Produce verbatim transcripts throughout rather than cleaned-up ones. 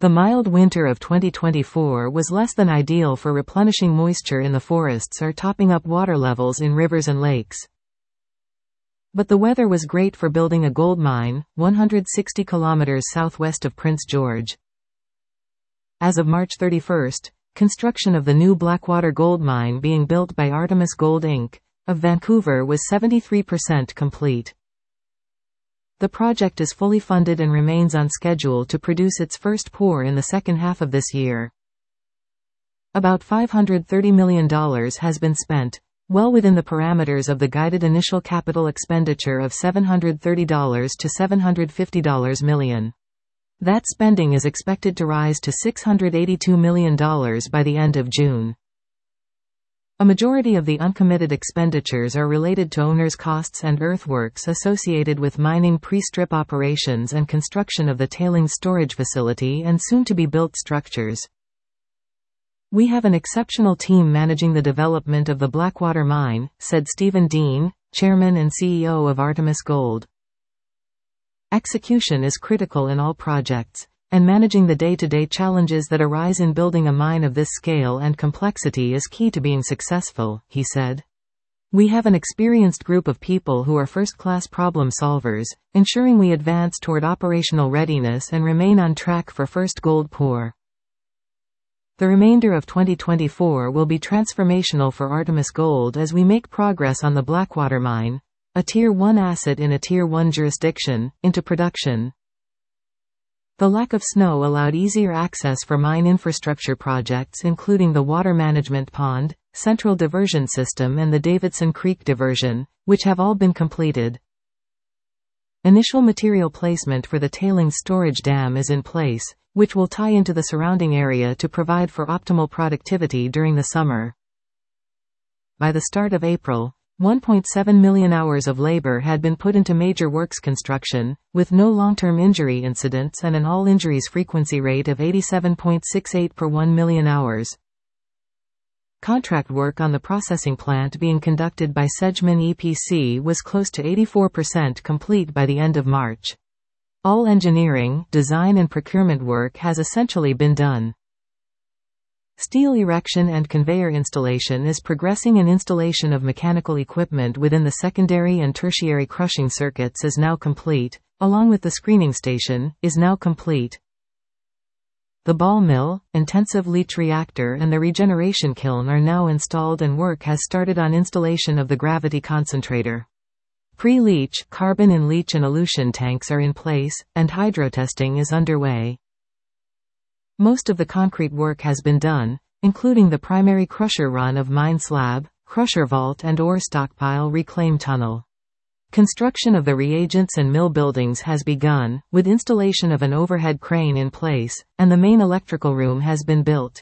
The mild winter of twenty twenty-four was less than ideal for replenishing moisture in the forests or topping up water levels in rivers and lakes. But the weather was great for building a gold mine, one hundred sixty kilometers southwest of Prince George. As of March thirty-first, construction of the new Blackwater gold mine being built by Artemis Gold Incorporated of Vancouver was seventy-three percent complete. The project is fully funded and remains on schedule to produce its first pour in the second half of this year. About five hundred thirty million dollars has been spent, well within the parameters of the guided initial capital expenditure of seven hundred thirty to seven hundred fifty million dollars. That spending is expected to rise to six hundred eighty-two million dollars by the end of June. A majority of the uncommitted expenditures are related to owners' costs and earthworks associated with mining pre-strip operations and construction of the tailings storage facility and soon-to-be-built structures. "We have an exceptional team managing the development of the Blackwater mine," said Stephen Dean, chairman and C E O of Artemis Gold. "Execution is critical in all projects, and managing the day-to-day challenges that arise in building a mine of this scale and complexity is key to being successful," he said. "We have an experienced group of people who are first-class problem solvers, ensuring we advance toward operational readiness and remain on track for first gold pour." The remainder of twenty twenty-four will be transformational for Artemis Gold as we make progress on the Blackwater mine, a Tier one asset in a Tier one jurisdiction, into production. The lack of snow allowed easier access for mine infrastructure projects including the water management pond, central diversion system and the Davidson Creek diversion, which have all been completed. Initial material placement for the tailings storage dam is in place, which will tie into the surrounding area to provide for optimal productivity during the summer. By the start of April, one point seven million hours of labor had been put into major works construction, with no long-term injury incidents and an all-injuries frequency rate of eighty-seven point six eight per one million hours. Contract work on the processing plant being conducted by Sedgman E P C was close to eighty-four percent complete by the end of March. All engineering, design and procurement work has essentially been done. Steel erection and conveyor installation is progressing and installation of mechanical equipment within the secondary and tertiary crushing circuits is now complete, along with the screening station, is now complete. The ball mill, intensive leach reactor and the regeneration kiln are now installed and work has started on installation of the gravity concentrator. Pre-leach, carbon in leach and elution tanks are in place, and hydrotesting is underway. Most of the concrete work has been done, including the primary crusher run of mine slab, crusher vault and ore stockpile reclaim tunnel. Construction of the reagents and mill buildings has begun, with installation of an overhead crane in place, and the main electrical room has been built.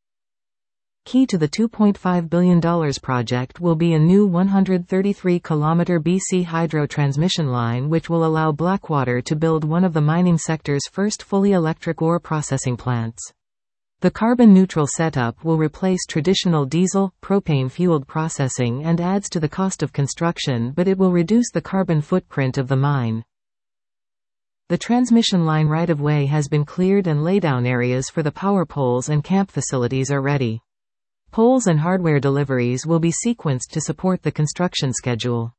Key to the two point five billion dollars project will be a new one hundred thirty-three kilometer B C Hydro transmission line which will allow Blackwater to build one of the mining sector's first fully electric ore processing plants. The carbon-neutral setup will replace traditional diesel, propane-fueled processing and adds to the cost of construction, but it will reduce the carbon footprint of the mine. The transmission line right-of-way has been cleared and laydown areas for the power poles and camp facilities are ready. Poles and hardware deliveries will be sequenced to support the construction schedule.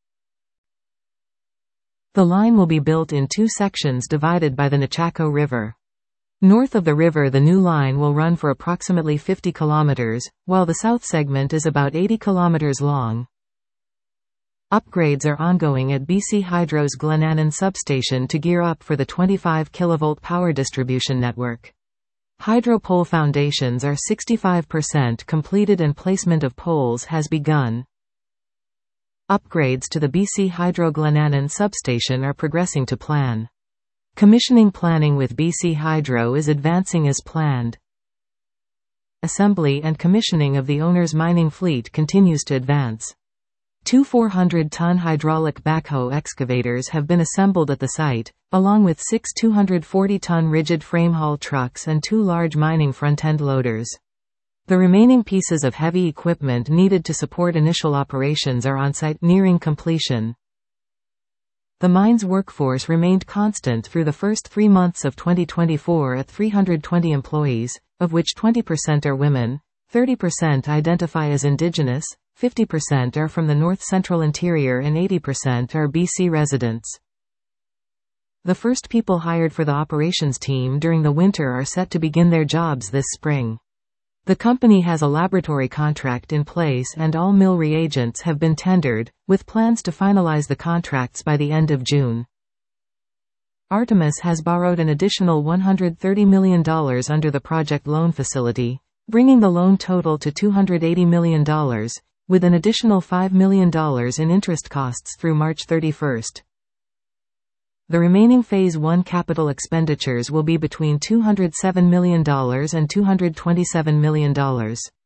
The line will be built in two sections divided by the Nechako River. North of the river the new line will run for approximately fifty kilometers, while the south segment is about eighty kilometers long. Upgrades are ongoing at B C Hydro's Glenannon substation to gear up for the twenty-five kilovolt power distribution network. Hydro pole foundations are sixty-five percent completed and placement of poles has begun. Upgrades to the B C Hydro Glenannon substation are progressing to plan. Commissioning planning with B C Hydro is advancing as planned. Assembly and commissioning of the owner's mining fleet continues to advance. Two four hundred ton hydraulic backhoe excavators have been assembled at the site, along with six two hundred forty ton rigid frame haul trucks and two large mining front-end loaders. The remaining pieces of heavy equipment needed to support initial operations are on site, nearing completion. The mine's workforce remained constant through the first three months of twenty twenty-four at three hundred twenty employees, of which twenty percent are women, thirty percent identify as Indigenous, fifty percent are from the north-central interior and eighty percent are B C residents. The first people hired for the operations team during the winter are set to begin their jobs this spring. The company has a laboratory contract in place and all mill reagents have been tendered, with plans to finalize the contracts by the end of June. Artemis has borrowed an additional one hundred thirty million dollars under the project loan facility, bringing the loan total to two hundred eighty million dollars, with an additional five million dollars in interest costs through March thirty-first. The remaining Phase one capital expenditures will be between two hundred seven million dollars and two hundred twenty-seven million dollars.